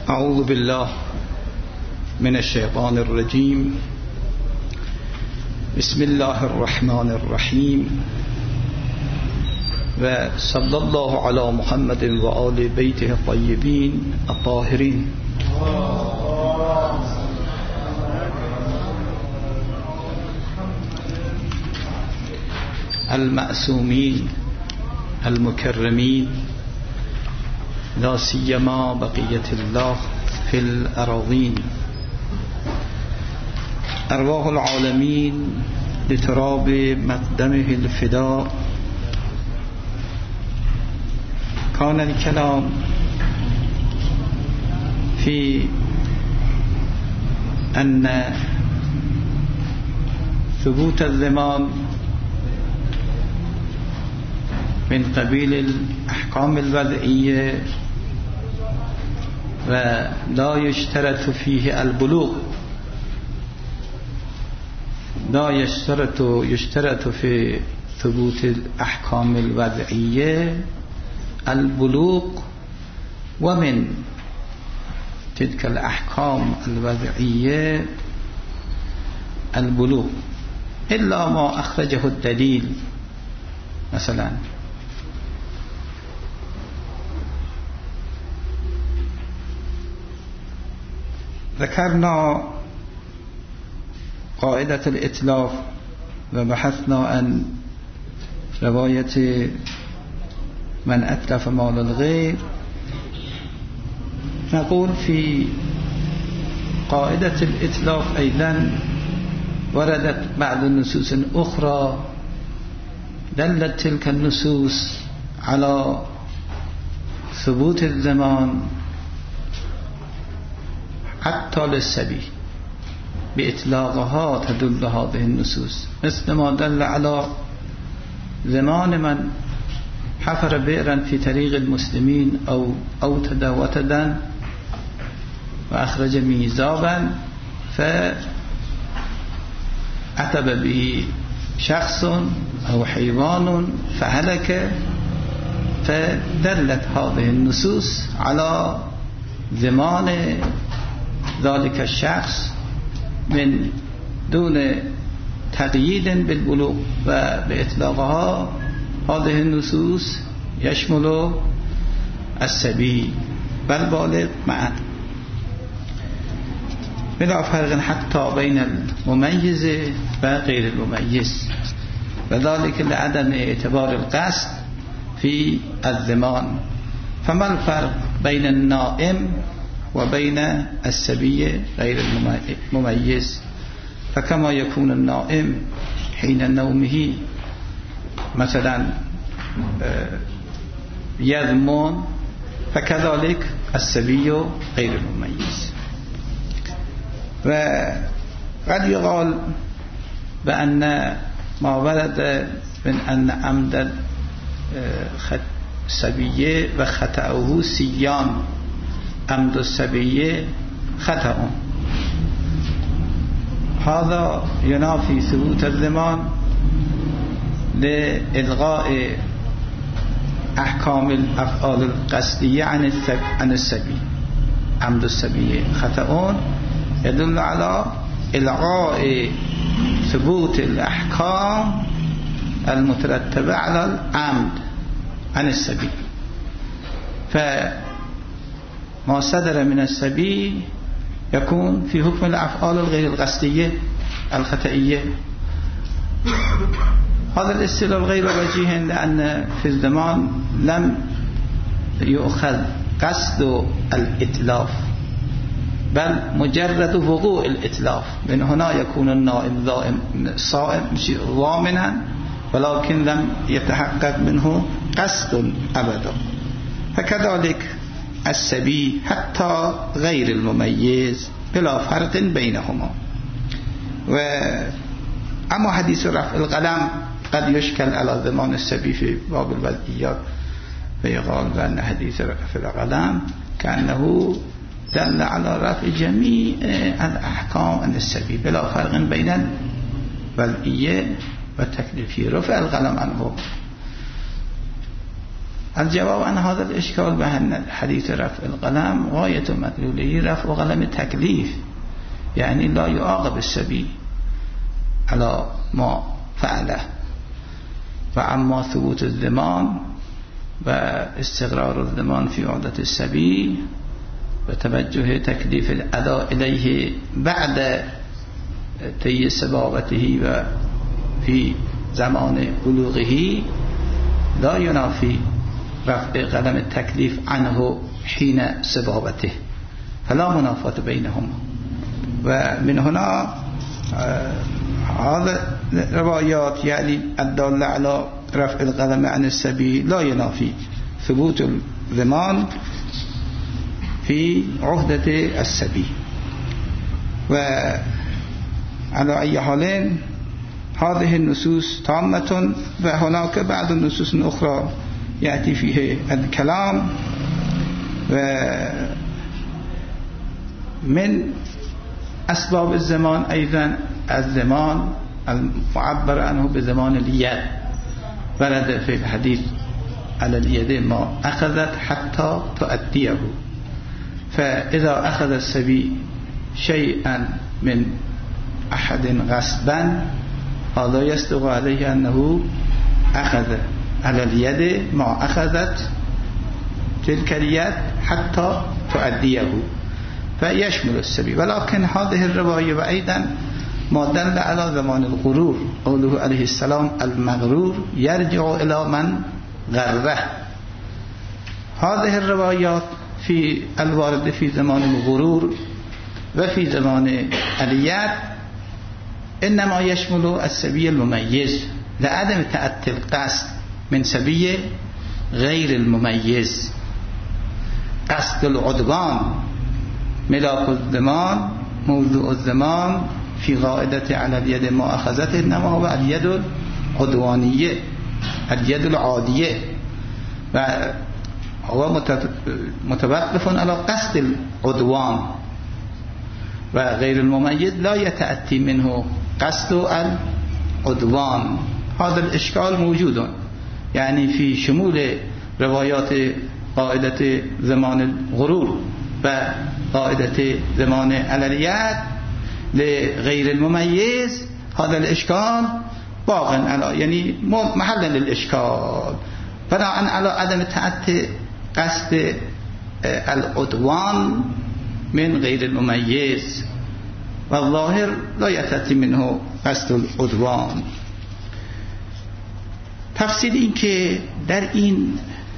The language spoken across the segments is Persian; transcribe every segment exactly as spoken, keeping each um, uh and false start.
اعوذ بالله من الشیطان الرجیم. بسم الله الرحمن الرحیم و صلی الله علی محمد و آل بیته الطیبین الطاهرین. المعصومین المکرمین لا سیما بقیت الله فی الاراضین. ارواح العالمین لتراب مقدمه الفداء. كان الكلام في أن ثبوت الضمان من قبيل الأحكام الوضعية ولا يشترط فيه البلوغ، لا يشترط يشترط في ثبوت الأحكام الوضعية البلوغ، ومن تلك الأحكام الوضعية البلوغ إلا ما أخرجه الدليل. مثلا ذكرنا قاعدة الإتلاف وبحثنا عن رواية من أتلف مال الغير. نقول في قاعدة الإتلاف أيضا وردت بعض النصوص أخرى دلت تلك النصوص على ثبوت الضمان حتى للسبي، بإطلاقها تدل هذه النصوص، مثل ما دل على ضمان من حفر بئرا في طريق المسلمين أو أوتد وتدا وأخرج ميزابا فأتب به شخص أو حيوان فهلك، فدلت هذه النصوص على ضمان ذلك الشخص من دون تقييد بالبلوغ، وبإطلاقها هذه النصوص يشمل السبي والبالغ معا بلا فرق حتى بين المميز وغير المميز، وذلك لعدم اعتبار القصد في الضمان. فما الفرق بين النائم وبين السبي غير المميز؟ فكما يكون النائم حين نومه مثلا يضمن، فكذلك السبي غير المميز. وقد يقال بأن ما ورد من أن عمد السبي وخطأه سيان، عمد السبي خطأ، هذا ينافي ثبوت الضمان لإلغاء أحكام الأفعال القصدية عن السبي. عمد السبي خطأ يدل على إلغاء ثبوت الأحكام المترتبة على العمد عن السبي. فما صدر من السبي يكون في حكم الأفعال الغير القصدية الخطئية. هذا الاستدلال غير وجيه، لأن في الضمان لم يؤخذ قصد الإتلاف بل مجرد وقوع الإتلاف. من هنا يكون النائم صائم ضامنا ولكن لم يتحقق منه قصد أبدا. فكذلك السبي حتى غير المميز بلا فرق بينهما. وأما حديث رفع القلم قد يشكل على ضمان السبي في باب الوضعيات، فيقال بأن حديث رفع القلم كأنه دل على رفع جميع الأحكام عن السبي بلا فرق بين الوضعية والتكليفية. رفع القلم عنه الجواب عن هذا الإشكال بأن حديث رفع القلم غاية مدلوله رفع قلم التكليف، يعني لا يعاقب السبي على ما فعله. وأما ثبوت الضمان واستقرار الضمان في عهدة السبي وتوجه تكليف الأداء إليه بعد طي سبابته وفي زمان بلوغه لا ينافي رفع قلم التكليف عنه حين سبابته، فلا منافاة بينهما. ومن هنا هذا روايات يعني الدالة على رفع القلم عن السبي لا ينافي ثبوت الضمان في عهدة السبي. وعلى أي حال هذه النصوص تامة، وهناك بعض النصوص الأخرى يأتي فيه الكلام. ومن أسباب الزمان أيضا الزمان المعبر عنه بزمان اليد، ورد في الحديث على اليد ما أخذت حتى تؤديه، فإذا أخذ السبي شيئا من أحد غصبا هذا يصدق عليه أنه أخذ على اليد ما أخذت تلك اليد حتى تؤديه، فيشمل السبي. ولكن هذه الرواية وأيضا ما دل على زمان الغرور، قوله عليه السلام المغرور يرجع إلى من غره. هذه الروايات في الوارد في زمان الغرور وفي زمان اليد إنما يشمل السبي المميز لعدم تأتي القصد من سبي غير المميز. قصد العدوان ملاك الزمان موضوع الزمان في قاعدة على اليد ما أخذته إنما هو اليد العدوانية، اليد العادية، وهو متوقف على قصد العدوان. وغير المميز لا يتأتي منه قصد العدوان. هذا الإشكال موجود يعني في شمول روايات قاعدة زمان الغرور وقاعدة زمان على اليد لغير المميز. هذا الإشكال باق على يعني محل للإشكال، بناء على عدم تأتي قصد العدوان من غير المميز، والظاهر لا يتأتي منه قصد العدوان. تفسیر این که در این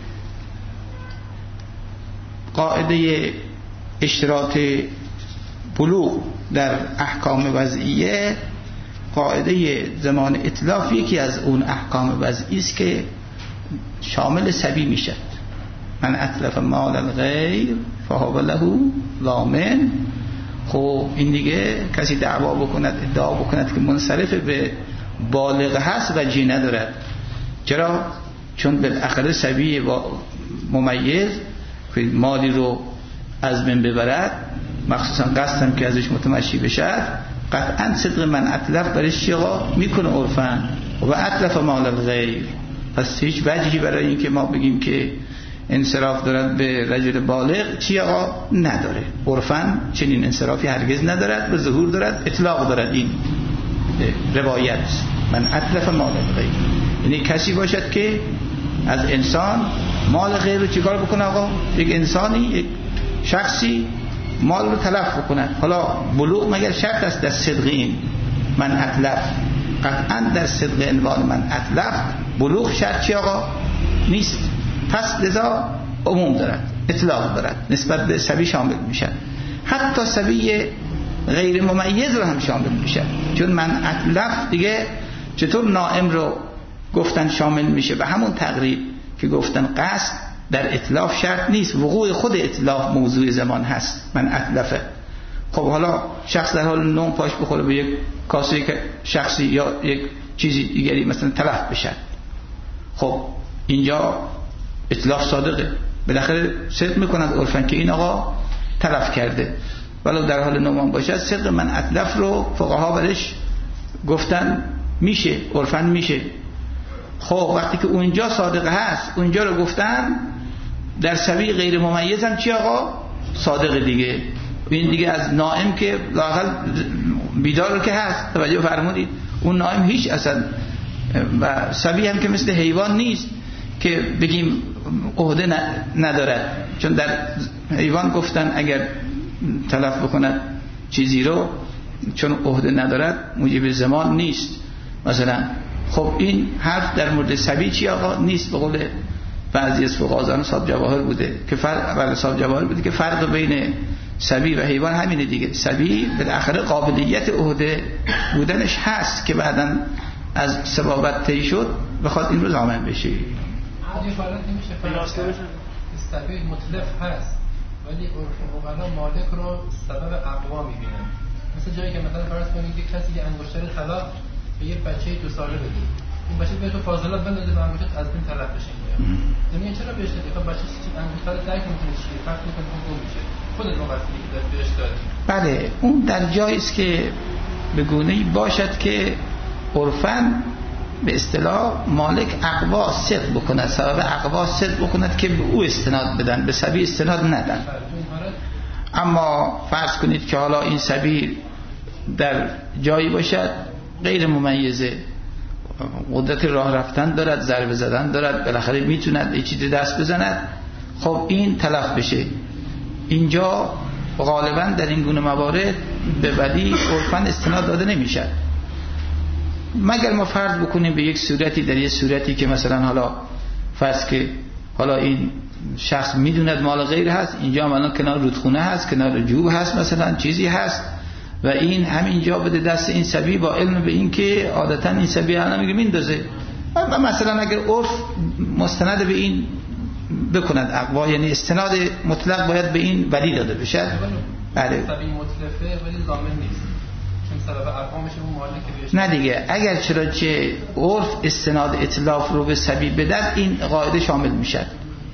قاعده اشتراط بلوغ در احکام وضعیه، قاعده زمان اتلاف یکی از اون احکام وضعی است که شامل سبی میشه. من اتلف مال الغیر فهو له ضامن. خب این دیگه کسی دعوا بکند ادعا بکند که منصرف به بالغ هست و جی ندارد. چرا؟ چون بالاخره سبی ممیز که مالی رو از بین ببرد، مخصوصا قصدم که ازش متمشی بشد، قطعا صدق من اتلف برش چیقا میکنه عرفن و اتلف مال الغیر. پس هیچ وجهی برای این که ما بگیم که انصراف دارد به رجل بالغ چیقا نداره. عرفن چنین انصرافی هرگز ندارد، به ظهور دارد، اطلاق دارد این روایت من اتلف مال الغیر. یعنی کسی باشد که از انسان مال غیر رو چیکار بکنه؟ آقا یک انسانی، یک شخصی مال رو تلف بکنه. حالا بلوغ مگر شرط است در صدق این من اتلف؟ قطعا در صدق عنوان من اتلف بلوغ شرط چی آقا؟ نیست. پس لذا عموم دارد، اطلاق دارد، نسبت به سبی شامل میشه. حتی سبی غیر ممیز رو هم شامل میشه، چون من اتلف دیگه چطور نائم رو گفتن شامل میشه؟ به همون تقریب که گفتن قصد در اتلاف شرط نیست، وقوع خود اتلاف موضوع زمان هست. من اتلفه. خب حالا شخص در حال نوم پاش بخوره به یک کاسه که شخصی یا یک چیزی دیگری مثلا تلف بشه، خب اینجا اتلاف صادقه، بالاخره صدق میکند عرفن که این آقا تلف کرده، ولو در حال نوم باشد. صدق من اتلف رو فقها برش گفتن میشه، عرفن میشه. خب وقتی که اونجا صادقه هست، اونجا رو گفتن، در سبیل غیر ممیز هم چی آقا؟ صادقه دیگه. این دیگه از نائم که لااقل بیدار که هست، توجه فرمودید، اون نائم هیچ اصلا، و سبیل هم که مثل حیوان نیست که بگیم عهده ندارد، چون در حیوان گفتن اگر تلف بکند چیزی رو چون عهده ندارد موجب زمان نیست مثلا. خب این حرف در مورد سبی چی آقا؟ نیست. به قول بعضی از فقهاء صاحب جواهر بوده که فرق بر صاحب جواهر بوده که فرق بین سبی و حیوان همینه دیگه. سبی بالاخره قابلیت عهده بودنش هست که بعداً از سبابت طی شد بخواد این رو ضامن بشه. یه حالت نمیشه فرق سبی مطلق هست ولی عرف مقلا مالک رو سبب اقوا میبینن. مثل جایی که مثلا فرض کنید یک کسی یه انگشتر طلا به یک بچه دو ساله بده، این بچه به تو فاضلات بندازه و انگشتر از بین طرف بشه. نمیگه چرا بهش دادی؟ خب بچه چی انگشتر درک میکنه چیه؟ فرق میکنه اون گم میشه. خودت وقتی که بهش دادی. بله اون در جایی است که به گونه‌ای باشد که عرفاً به اصطلاح مالک اقوا صدق بکند، سبب اقوا صدق بکند که به او استناد بدن، به سبیل استناد ندن. اما فرض کنید که حالا این سبیل در جایی باشد غیر ممیزه، قدرت راه رفتن دارد، ضربه زدن دارد، بالاخره میتوند یه چیزی دست بزند، خب این تلف بشه. اینجا غالبا در این گونه موارد به ولی عرفاً استناد داده نمیشد، مگر ما فرض بکنیم به یک صورتی، در یک صورتی که مثلا حالا فرض که حالا این شخص میدوند مال غیر هست، اینجا مثلا کنار رودخونه هست، کنار جوب هست، مثلا چیزی هست و این همینجا بده دست این سبی با علم به این که عادتا این سبی الان میگه میندازه، و مثلا اگر عرف مستند به این بکند اقوا، یعنی استناد مطلق باید به این ولی داده بشه. بله سبی مطلقه ولی ضامن نیست، سبب ارقامش اون مالک بهش نه دیگه. اگر چرا چه عرف استناد اتلاف رو به سبی بدد این قاعده شامل میشد.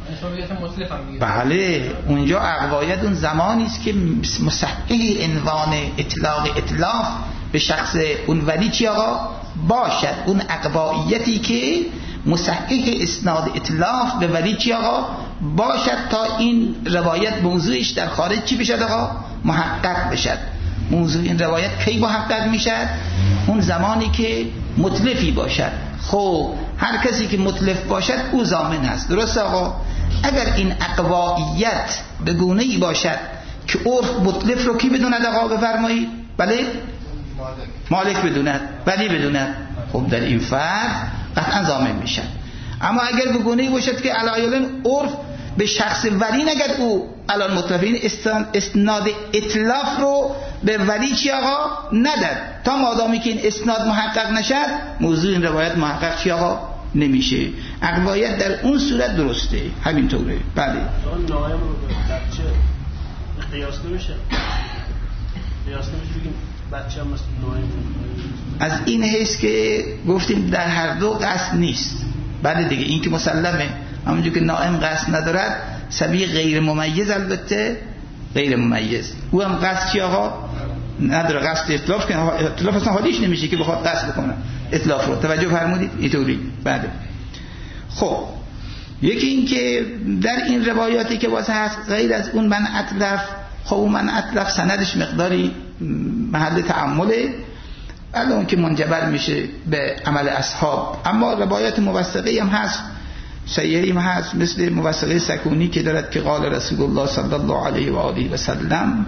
بله اونجا اقوایت اون زمانی است که مستحق عنوان اطلاق اتلاف به شخص اون ولی چی آقا باشد، اون اقوایتی که مستحق اسناد اتلاف به ولی چی آقا باشد تا این روایت موضوعش در خارج چی بشد آقا محقق بشد. موضوع این روایت کی محقق میشد؟ اون زمانی که متلفی باشد. خب هر کسی که متلف باشد او ضامن هست، درست آقا؟ اگر این اقوایت به گونه‌ای باشد که عرف متلف رو کی بدوند آقا بفرمایید؟ بله مالک بدوند، ولی بدوند، خب در این فرد قطعا ضامن میشد. اما اگر به گونه‌ای باشد که علایالن عرف به شخص ولی نگد او الان مطلفین اسناد اتلاف رو به ولی چی آقا نداد، تا مادامی که این اسناد محقق نشد موضوع این روایت محقق چی آقا نمیشه. اقوایت در اون صورت درسته همینطوره. بله نایم رو بچه قیاس نمیشه، قیاس نمیشه بگیم بچه هم مثل نایم از این حیث که گفتیم در هر دو قصد نیست. بله دیگه این که مسلمه، همونجور که نائم قصد ندارد سبی غیر ممیز البته غیر ممیز او هم قصد چی آقا نداره، قصد اطلاف کنه، اطلاف اصلا حالیش نمیشه که بخواد قصد بکنه اطلاف رو. توجه فرمودید اینطوری. بله خب یکی این که در این روایاتی که واسه هست غیر از اون من اطلاف، خب اون من اطلاف سندش مقداری محل تعامله، بله اون که منجبر میشه به عمل اصحاب. اما روایات موثقه هم هست، صحیحی هم هست، مثل موثقه سکونی که دارد که قال رسول الله صلی الله علیه و آله و سلم،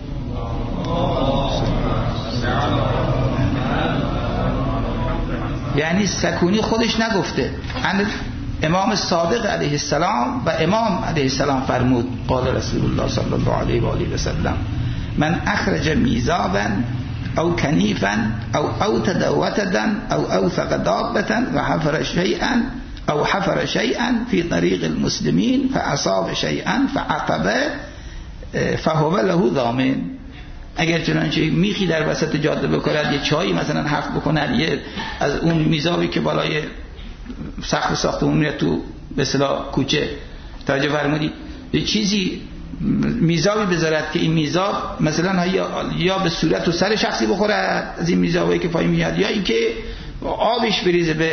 یعنی سکونی خودش نگفته، امام صادق علیه السلام و امام علیه السلام فرمود قال رسول الله صلی الله علیه و آله و سلم من اخرج میزابا او کنیفا او اوتد وتدا او اوثق دابتا و حفر شیئا او حفر شیئا فی طریق المسلمین فاصاب شیئا فعقب فهو له ضامن. اگر چنانچه میخی در وسط جاده بکند، یه چایی مثلا حفر بکند، یه از اون میزابی که بالای سقف ساختمون میاد تو به اصطلاح کوچه، توجه فرمودید، یه چیزی میزابی بذارد که این میزاب مثلا یا به صورت و سر شخصی بخورد از این میزابایی که پای میاد، یا اینکه آبش بریزه به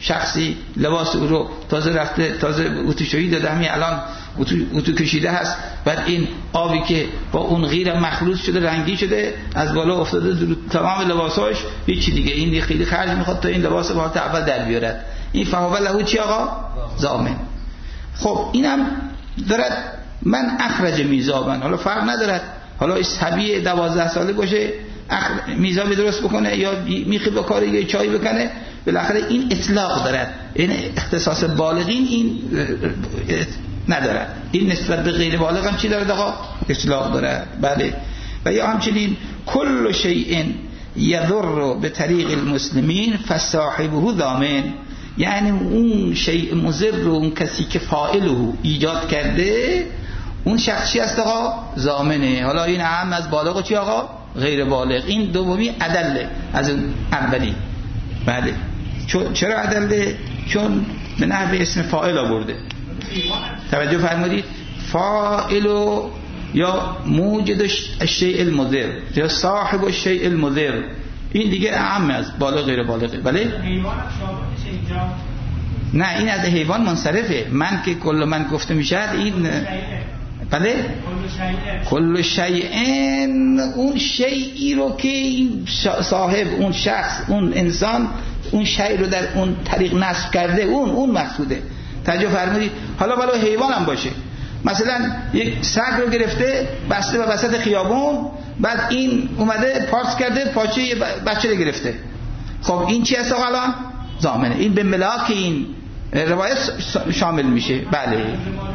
شخصی لباس او رو تازه رفته تازه اتوشویی داده، همین الان اتو, اتو کشیده هست، بعد این آبی که با اون غیر مخلوط شده رنگی شده از بالا افتاده تمام لباساش هیچ دیگه، این خیلی خرج میخواد تا این لباس با تا اول در بیارد. این فهو له چی آقا؟ ضامن. خب اینم دارد من اخرج میزابن، حالا فرق ندارد حالا صبی دوازده ساله باشه میزابی درست بکنه یا میخی به کاری یا چای بکنه، بالاخره این اطلاق دارد. این اختصاص بالغین این ندارد. این نسبت به غیر بالغ هم چی دارد آقا؟ اطلاق دارد. بله. و یا همچنین کل شیء یضر به طریق المسلمین فصاحبه ضامن، یعنی اون شیء مضر رو اون کسی که فاعله ایجاد کرده اون شخصی است آقا ضامنه. حالا این اهم از بالغ و چی آقا؟ غیر بالغ. این دومی عدله از اون اولی. بله. چرا عدله؟ چون به نحو اسم فاعل آورده. توجه فرمودید؟ فاعل یا موجد الشیء المضر یا صاحب الشیء المضر، این دیگه اهم از بالغ غیر بالغه. بله؟ حیوان شاملش اینجا نه، این از حیوان منصرفه. من که کل من گفته میشد این بله کل شیئن، اون شیئی رو که این صاحب اون شخص اون انسان اون شیء رو در اون طریق نصب کرده اون اون مقصوده. توجه فرمودید؟ حالا ولو حیوان هم باشه، مثلا یک سگ رو گرفته بسته به وسط خیابون، بعد این اومده پارس کرده پاچه یه بچه رو گرفته، خب این چی هست آقا الان؟ ضامنه. این به ملاک این روایت شامل میشه. بله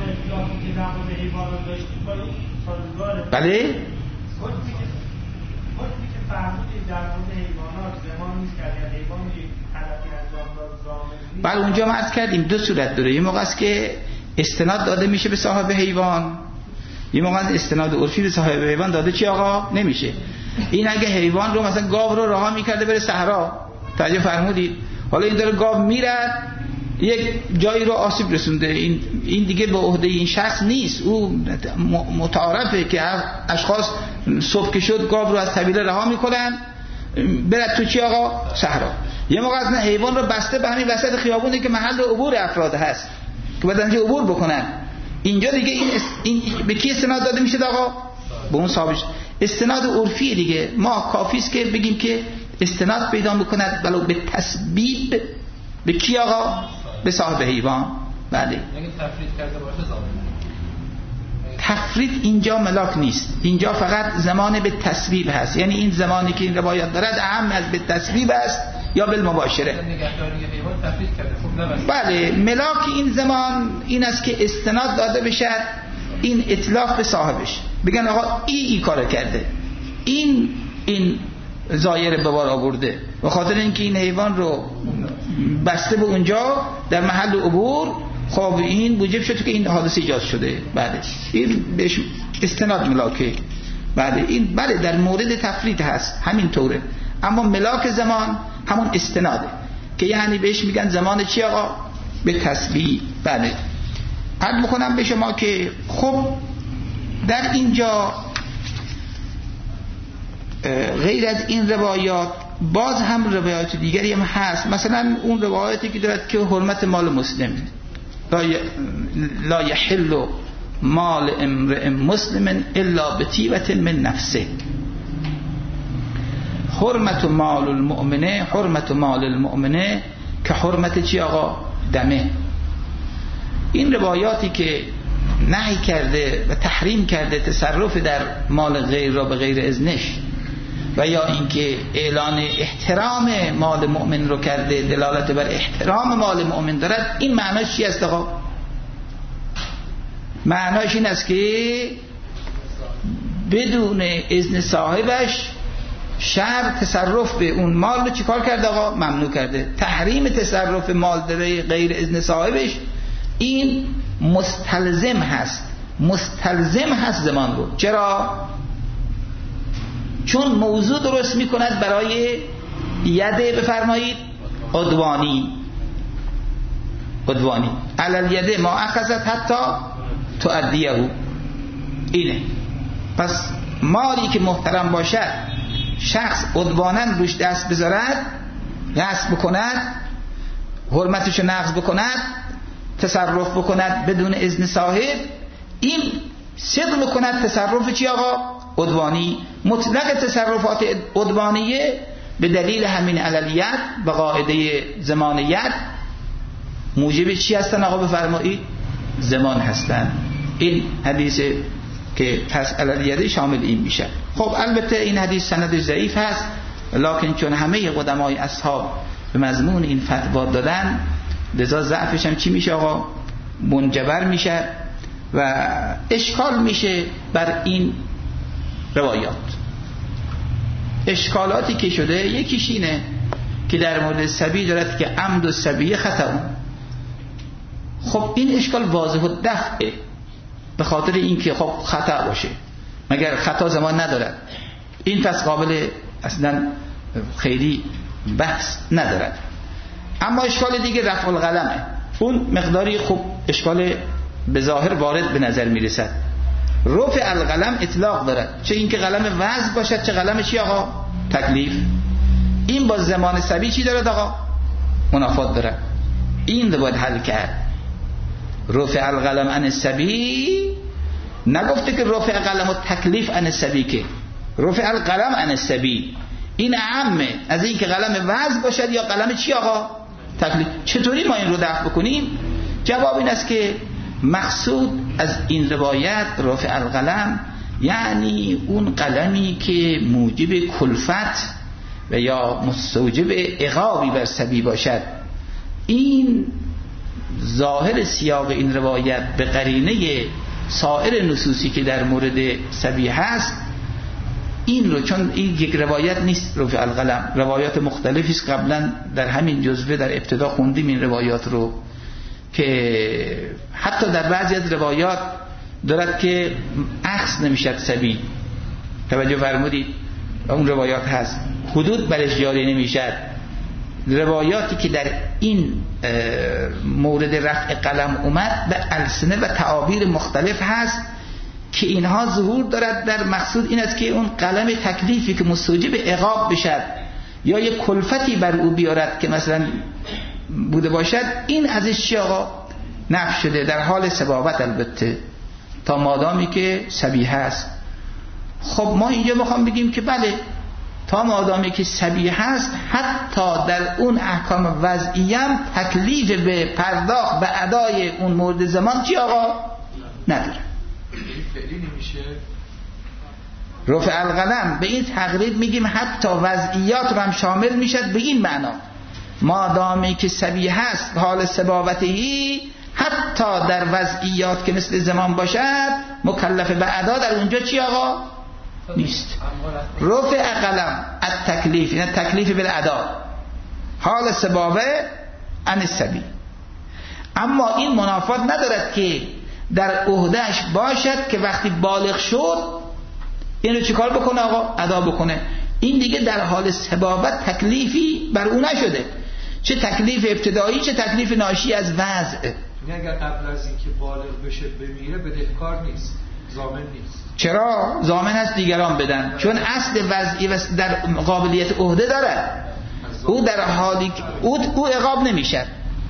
بله بله اونجا ما عرض کردیم دو صورت داره. یه موقع است که استناد داده میشه به صاحب حیوان، یه موقع استناد عرفی به صاحب حیوان داده چی آقا؟ نمیشه. این اگه حیوان رو مثلا گاو رو رها میکرده بره صحرا، توجه فرمودید؟ حالا این داره گاو میرد یک جایی رو آسیب رسونده، این این دیگه به عهده این شخص نیست، او متعارفه که اشخاص صبح که شد گاو رو از طویله رها میکنن برد تو چی آقا؟ صحرا. یه موقع از حیوان رو بسته به همین وسط خیابونه که محل عبور افراد هست که بعد اینجا عبور بکنن، اینجا دیگه این, است... این به کی استناد داده میشه آقا؟ به اون صاحبش. استناد عرفی دیگه ما کافی است که بگیم که استناد پیدا میکند ولو به تسبیب به کی آقا؟ به صاحب حیوان. بله. اگه تفرید کرده باشه ضامن. تفرید اینجا ملاک نیست، اینجا فقط زمان به تسبیب هست، یعنی این زمانی که این روایت دارد اهم از به تسبیب است یا بالمباشره. نگهداری حیوان تفرید کرده خب نه. بله ملاک این زمان این است که استناد داده بشه این اطلاق به صاحبش، بگن آقا ای ای کار کرده، این این ظاهر به بار آورده، به خاطر اینکه این حیوان رو بسته به اونجا در محل عبور، خب این موجب شد که این حادثه ایجاد شده. بله این بهش استناد ملاکه. بله این بله در مورد تفرید هست همین طوره، اما ملاک زمان همون استناده که یعنی بهش میگن زمان چی آقا؟ به تسبیح. بله عرض بکنم به شما که خب در اینجا غیر از این روایات باز هم روایات دیگری هم هست، مثلا اون روایاتی که دارد که حرمت مال مسلم لا یحل مال امرئ مسلم الا بطیبة من نفسه، حرمت مال المؤمنه حرمت مال المؤمنه که حرمت چی آقا؟ دمه. این روایاتی که نهی کرده و تحریم کرده تصرف در مال غیر را به غیر اذنش و یا اینکه اعلان احترام مال مؤمن رو کرده دلالت بر احترام مال مؤمن دارد، این معناش چی است آقا؟ معناش این است که بدون اذن صاحبش شرع تصرف به اون مال رو چیکار کرده آقا؟ ممنوع کرده. تحریم تصرف مال در غیر اذن صاحبش این مستلزم هست، مستلزم هست زمان رو. چرا؟ چون موضوع درست می کند برای یده بفرمایید عدوانی عدوانی علل یده ما اخذت حتی تؤدیه. اینه پس مالی که محترم باشد شخص عدواناً روش دست بذارد، غصب بکند، حرمتشو نقض بکند، تصرف بکند بدون اذن صاحب، این صدق بکند تصرف چی آقا؟ عدوانی. مطلق تصرفات عدوانیه به دلیل همین علیت و قاعده زمانیت موجب چی هستن آقا بفرمایید؟ زمان هستن. این حدیث که پس علیت شامل این میشه. خب البته این حدیث سند ضعیف هست، لکن چون همه قدمای اصحاب به مضمون این فتوا دادن، لذا ضعفش هم چی میشه آقا؟ منجبر میشه و اشکال میشه بر این روایات. اشکالاتی که شده یکیش اینه که در مورد سبی دارد که عمد و سبی خطا. خب این اشکال واضح و دفعه، به خاطر اینکه خب خطا باشه مگر خطا زمان ندارد، این پس قابل اصلا خیلی بحث ندارد. اما اشکال دیگه رفع القلمه، اون مقداری خوب اشکال به ظاهر وارد به نظر میرسد. رفع القلم اطلاق دارد، چه اینکه قلم وضع باشد چه قلم چی آقا؟ تکلیف. این با زمان سبی چی دارد آقا؟ منافات دارد. این رو باید حل کرد. رفع القلم عن السبی نگفته که رفع قلم و تکلیف عن السبی، که رفع القلم عن السبی این اعمه از این که قلم وضع باشد یا قلم چی آقا؟ تکلیف. چطوری ما این رو دفع بکنیم؟ جواب این است که مقصود از این روایت رفع القلم یعنی اون قلمی که موجب کلفت و یا مستوجب عقابی بر سبی باشد. این ظاهر سیاق این روایت به قرینه سایر نصوصی که در مورد سبی هست این رو، چون این یک روایت نیست رفع القلم، روایات مختلفی است. قبلا در همین جزوه در ابتدا خوندیم این روایات رو که حتی در بعضی از روایات دارد که اخذ نمیشد سبی. توجه فرمودید؟ اون روایات هست حدود برش جاری نمیشد. روایاتی که در این مورد رفع قلم اومد به السنه و تعابیر مختلف هست که اینها ظهور دارد در مقصود این است که اون قلم تکلیفی که مستوجب عقاب بشد یا یک کلفتی بر او بیارد که مثلا بوده باشد، این ازش چی آقا؟ نفی شده در حال سبابت، البته تا مادامی که سبی هست. خب ما اینجا میخوام بگیم که بله تا مادامی که سبی هست حتی در اون احکام وضعیم تکلیف به پرداخت به ادای اون مورد زمان چی آقا؟ نداره. فعلی نمیشه. رفع القلم به این تقریب میگیم حتی وضعیات رو هم شامل میشد به این معنا، مادامی که سبی هست حال سبابتهی حتی در وضعیات که مثل زمان باشد مکلف به ادا در اونجا چی آقا؟ نیست. رفع قلم التکلیف، یعنی تکلیف بالادا حال سبابه عن السبی. اما این منافات ندارد که در عهدهش باشد که وقتی بالغ شد اینو چیکار بکنه آقا؟ ادا بکنه. این دیگه در حال سبابت تکلیفی بر اون نشده، چه تکلیف ابتدایی چه تکلیف ناشی از وضع. یعنی اگر قبل از اینکه بالغ بشه بمیره بدهکار نیست، ضامن نیست. چرا؟ ضامن است دیگران بدن، چون اصل وضعی و در قابلیت عهده دارد. او در حالی او او عقاب نمیشه،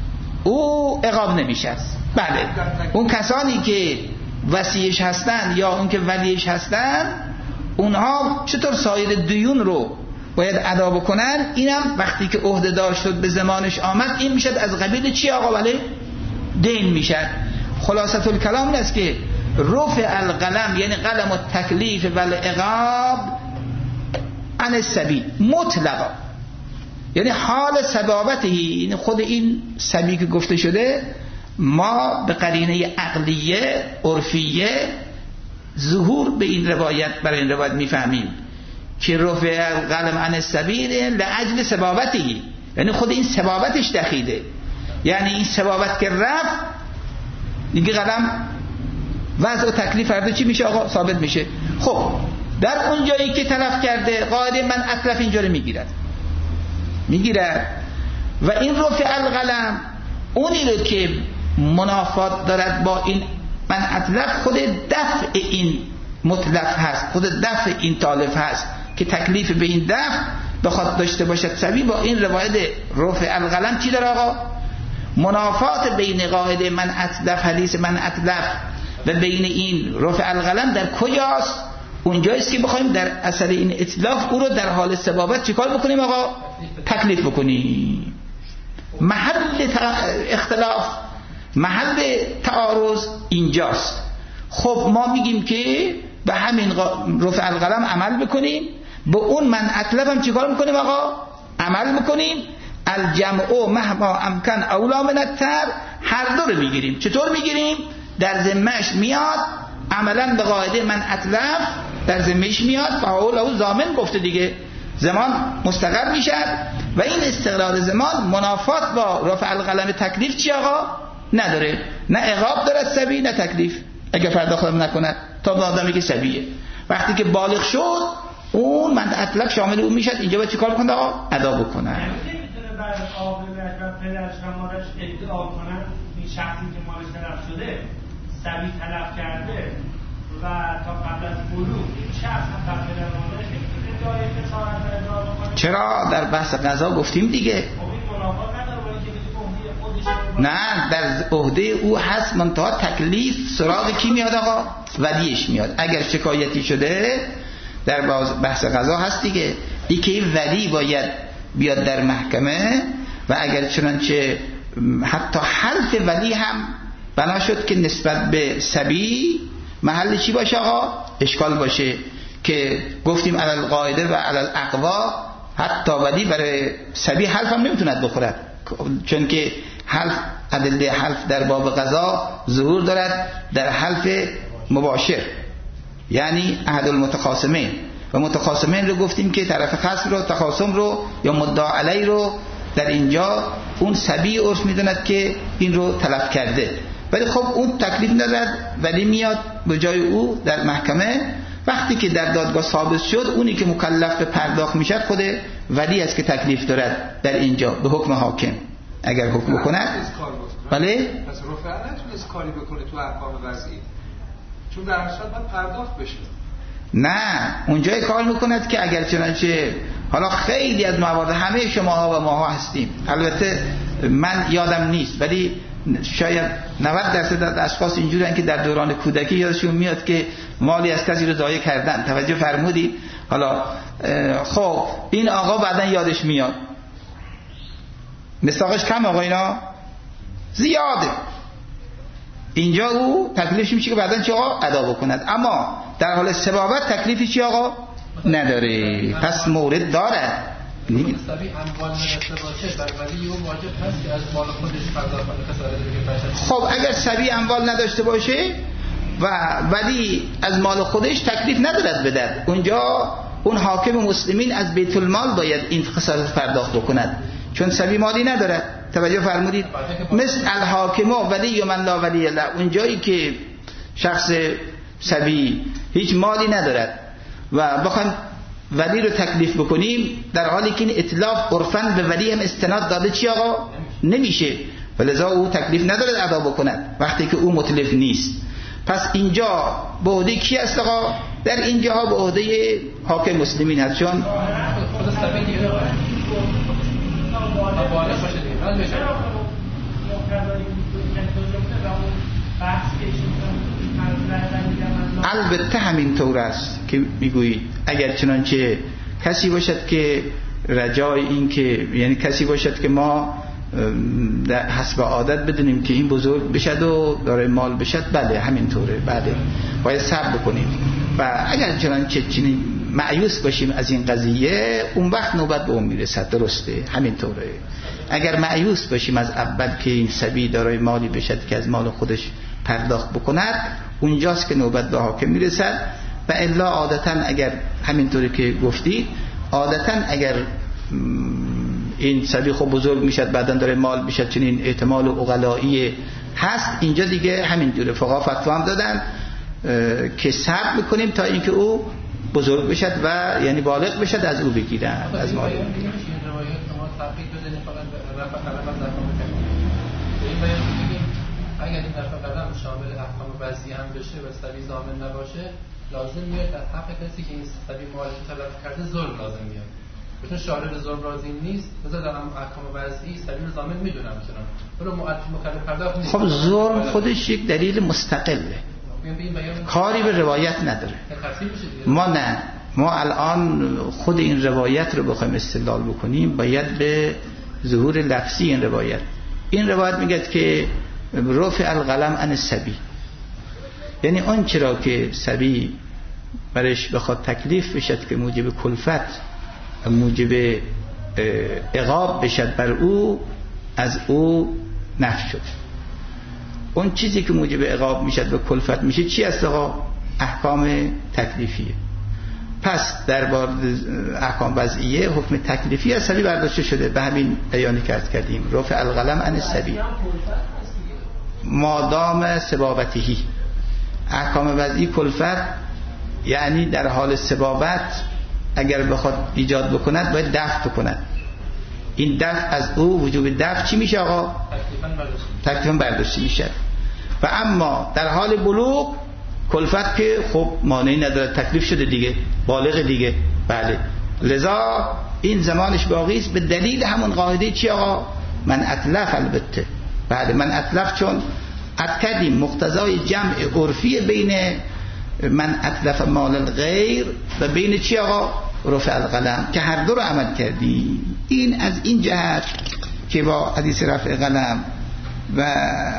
او عقاب نمیشه. بله اون کسانی که وصیش هستن یا اون که ولیش هستن اونها چطور سایر دیون رو باید ادا بکنن، اینم وقتی که عهده دار شد به زمانش آمد این میشد از قبیل چی آقا؟ بله دین میشد. خلاصه الکلام این است که رفع القلم یعنی قلم التکلیف و العقاب عن السبی مطلقا، یعنی حال سبابته، یعنی خود این سبی که گفته شده ما به قرینه عقلیه عرفیه ظهور به این روایت برای این روایت میفهمیم که رفع القلم عن السبیل لاجل سبابته، یعنی خود این سبابتش دخیله، یعنی این سبابت که رفت دیگه قلم وضع و تکلیف فرده چی میشه آقا؟ ثابت میشه. خب در اون جایی که تلف کرده قاعده من اطلف اینجا رو میگیرد میگیرد و این رفع القلم اونی رو که منافات دارد با این من اطلف خود دفع این مطلق هست، خود دفع این تالف هست که تکلیف به این دفع بخواد داشته باشد سبی با این روایت رفع القلم چی داره آقا؟ منافات بین قاعده من اتلف حدیث من اتلف و بین این رفع القلم در کجاست؟ اونجاییست که بخوایم در اثر این اتلاف او رو در حال سبابت چیکار بکنیم آقا؟ تکلیف بکنیم. محل اختلاف، محل تعارض اینجاست. خب ما میگیم که به همین رفع القلم عمل بکنیم، به اون من اتلف هم چیکار میکنیم آقا؟ عمل بکنیم. الجمع مهما امکن اولا من التر، هر دو رو میگیریم. چطور میگیریم؟ در ذمهش میاد عملا به قاعده من اتلف، در ذمهش میاد فاول او ضامن گفته دیگه، زمان مستقر میشه و این استقرار زمان منافات با رفع القلم تکلیف چی آقا؟ نداره. نه عقاب دارد صبی نه تکلیف اگه پرداخت نکند تا به آدمی که صبیه. وقتی که بالغ شد اون من اتلف شامل اون میشد. اینجا باید چیکار کنه آقا؟ ادا بکنه. بعد عاقبت و پدرش و مادرش ادعا کنن این شخصی که مالش تلف شده صبی تلف کرده و تا قبل از بلوغ این شخص حتی پدر و مادرش میتونه ادعای خسارت ادعا بکنه. چرا در بحث قضا گفتیم دیگه. خب این منافات نداره ولی که عهده خودش. نه در عهده او هست، منتها تکلیف سراغ کی میاد آقا؟ ولیش میاد. اگر شکایتی شده در بحث قضا هست دیگه، این که ولی باید بیاد در محکمه و اگر چنانچه حتی حلف ولی هم بنا شد که نسبت به صبی محل چی باشه آقا؟ اشکال باشه که گفتیم علی القاعده و علی الاقوا حتی ولی برای صبی حلف هم نمیتوند بخورد، چون که حلف ادله حلف در باب قضا ظهور دارد در حلف مباشر، یعنی احد المتخاصمین، و متخاصمین رو گفتیم که طرف خصم رو، تخاصم رو یا مدعا علی رو در اینجا اون صبی عرف میدوند که این رو تلف کرده، ولی خب اون تکلیف ندارد ولی میاد به جای او در محکمه. وقتی که در دادگاه ثابت شد اونی که مکلف به پرداخت میشه خود ولی است که تکلیف دارد در اینجا به حکم حاکم اگر حکم بکند. بله پس رفع نتونست کاری بکنه تو احکام وضعی، چون در هر صورت باید پرداخت بشه. نه اونجای کار میکند که اگر چنانچه حالا خیلی از موارد همه شماها و ماها هستیم، البته من یادم نیست ولی شاید نود درصد از اشخاص اینجورن که در دوران کودکی یادشون میاد که مالی از کسی رو ضایع کردن، توجه فرمودید؟ حالا خب این آقا بعدن یادش میاد مصداقش کم آقا اینا زیاده، اینجا او تکلیفش میشه که بعدن چه آقا؟ ادا بکند، اما در حال سبابت تکلیفی چی آقا؟ نداره. پس مورد داره. صبی اموال نداشته باشه در ولی او واجب هست که از مال خودش پرداخت کنه. خب اگر صبی اموال نداشته باشه و ولی از مال خودش تکلیف ندارد بدهد، اونجا اون حاکم مسلمین از بیت المال باید این خسارت پرداخت بکند، چون صبی مالی نداره. توجه فرمودید؟ مثل الحاکم ولی من لا ولی له، اونجایی که شخص صبی هیچ مالی ندارد و بخوایم ولی رو تکلیف بکنیم در حالی که این اتلاف عرفاً به ولی هم استناد داده چی آقا؟ نمیشه، ولذا او تکلیف ندارد ادا بکند وقتی که او متلف نیست. پس اینجا به عهده کی است آقا؟ در اینجا ها به عهده حاکم مسلمین هست، چون خود صبی دیگه بالغ باشه دیگه. بعد بشه البته همین طور است که میگویید اگر چنانچه کسی باشد که رجای این که یعنی کسی باشد که ما در حسب عادت بدونیم که این بزرگ بشد و داره مال بشد، بله همین طوره، بله باید صبر بکنیم و اگر چنانچه چنین مایوس باشیم از این قضیه اون وقت نوبت به اون میرسد. درسته همین طوره. اگر مایوس باشیم از اول که این صبی دارای مالی بشد که از مال خودش پرداخت بکند، اونجاست که نوبت به حاکم میرسد. و الا عادتا اگر همینطوری که گفتید عادتا اگر این صبی خب بزرگ میشد بعداً داره مال بشد، چنین احتمال و عقلایی هست، اینجا دیگه همین جوره فقها فتوا هم دادن که صبر میکنیم تا اینکه او بزرگ بشد و یعنی بالغ بشد از او بگیرن از مال. اگر این رفع قلم شامل احکام وضعی هم بشه و صبی ضامن نباشه، لازم میاد در حق کسی که این صبی مالش تلف کرده ظلم لازم میاد. چون شارع ظلم راضی نیست، مثلا در احکام وضعی سبیل ضامن میدونم مثلا اون مکلف پرداخت نیست. خب ظلم خودش یک دلیل مستقله، کاری به روایت نداره. ما نه، ما الان خود این روایت رو بخوایم استدلال بکنیم باید به ظهور لفظی این روایت. این روایت میگه که رفع القلم عن الصبی، یعنی اون چرا که صبی برش بخواد تکلیف بشد که موجب کلفت موجب عقاب بشد بر او، از او نفی شد. اون چیزی که موجب عقاب میشد و کلفت میشه چی است آقا؟ احکام تکلیفیه. پس در بار احکام وضعیه حکم تکلیفی از صبی برداشته شده، به همین بیانی که عرض کردیم رفع القلم عن الصبی مادام سبابتهی. احکام وضعی کلفت یعنی در حال سبابت اگر بخواد ایجاد بکند باید دفع بکند. این دفع از او وجوب دفع چی میشه آقا؟ تکلیفاً برداشته میشه. و اما در حال بلوغ کلفت که خب مانعی نداره، تکلیف شده دیگه، بالغ دیگه، بله، لذا این زمانش باقی است به دلیل همون قاعده چی آقا؟ من اتلف. البته بله من اتلف، چون اتکدیم مقتضای جمع عرفی بین من اتلف مال الغیر و بین چی آقا؟ رفع القلم، که هر دو رو عمل کردی. این از این جهت که با حدیث رفع قلم و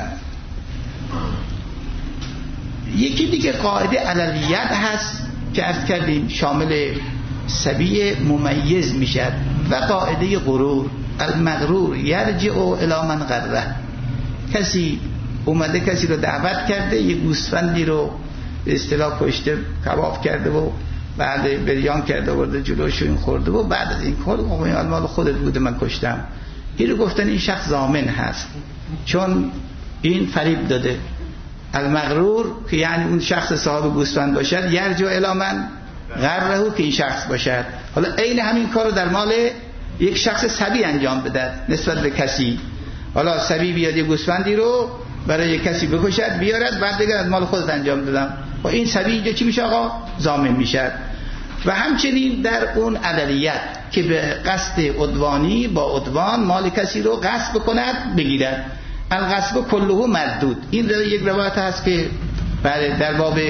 یکی دیگه قاعده علیت هست که عرض کردیم شامل صبی ممیز میشد و قاعده غرور. المغرور یرجع الی من غره. کسی اومده کسی رو دعوت کرده، یه گوسفندی رو اصطلاح کشته کباب کرده و بعد بریان کرده ورده جلوش این خورده و بعد از این کار این مال خودت بوده من کشتم. این رو گفتن این شخص ضامن هست چون این فریب داده. المغرور که یعنی اون شخص صاحب گوسفند باشد، یرجع الی من غره که این شخص باشد. حالا عین همین کارو در مال یک شخص صبی انجام بده نسبت به کسی. حالا صبی بیاد یه گوسفندی رو برای کسی بکشد بیارد بعد بگه از مال خودت انجام دادم، و این صبی اینجا چی میشه آقا؟ ضامن میشه. و همچنین در اون عدلیت که به قصد عدوانی با عدوان مال کسی رو غصب کند بگیرد. الغصب کله مردود. این یک روایت هست که در باب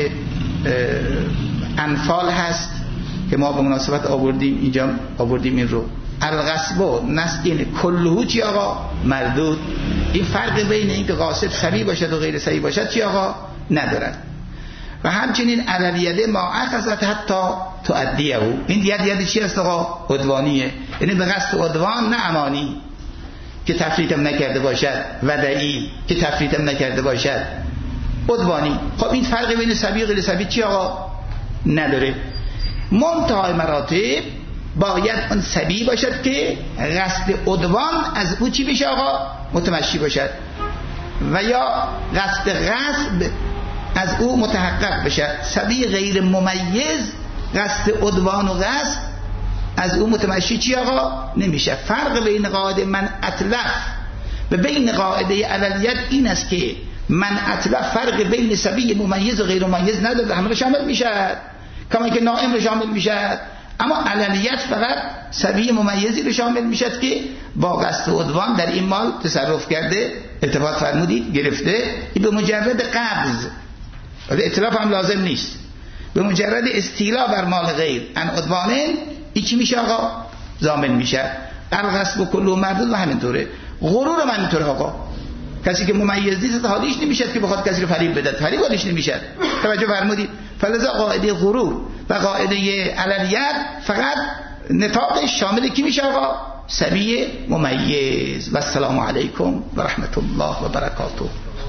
انفال هست که ما به مناسبت آوردیم، اینجا آوردیم این رو. الغصب نسین کله چی آقا؟ مردود. این فرق بین این که غاصب صبی باشد و غیر صبی باشد چی آقا؟ ندارد. و همچنین علیه ما اخذت حتی تؤدیه. این ید ید چی است آقا؟ عدوانیه، یعنی به قصد عدوان نه امانی که تفریطم نکرده باشد، ودعی که تفریطم نکرده باشد، عدوانی. خب این فرق بین صبی و غیر صبی چی آقا؟ نداره. منتهای مراتب باید اون صبی باشد که قصد عدوان از او چی بشه آقا؟ متمشی باشد، و یا قصد غصب از او متحقق بشد. صبی غیر ممیز قصد عدوان و غصب از او متمشی چی آقا؟ نمیشه. فرق بین قاعده من اتلف و بین قاعده علیت این است که من اتلف فرق بین صبی ممیز و غیر ممیز نداره، همه رو شامل میشه، کما که نائم رو شامل میشه. اما علیت فقط صبی ممیزی رو شامل میشد که با قصد و عدوان در این مال تصرف کرده، التفات فرمودید گرفته. این به مجرد قبض، ولی اتلاف هم لازم نیست، به مجرد استیلا بر مال غیر ان عدوانه این چی میشه آقا؟ ضامن میشه. الغصب کله مردود و همینطوره. غرور هم همینطوره آقا. کسی که ممیز نیست حالیش نمیشه که بخواد کسی رو فریب بده، فریب حالیش نمیشه. توجه فرمودید؟ فلذا قاعده غرور و قاعده علیت فقط نطاقش شامل کی میشه آقا؟ صبی ممیز. و السلام علیکم و رحمت الله و برکاته.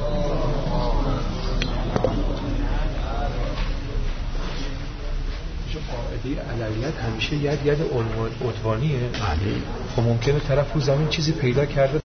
علیت همیشه ید ید عدوانیه. خب ممکنه طرف رو زمین چیزی پیدا کرده